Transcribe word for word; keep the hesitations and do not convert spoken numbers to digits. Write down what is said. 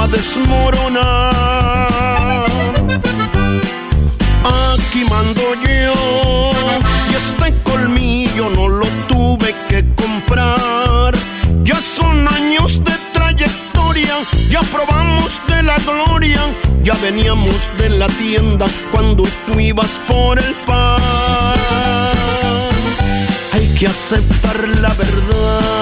desmoronar. Aquí mando yo y este colmillo no lo tuve que comprar. Ya son años de trayectoria, ya probamos de la gloria, ya veníamos de la tienda cuando tú ibas por el pan. Hay que aceptar la verdad,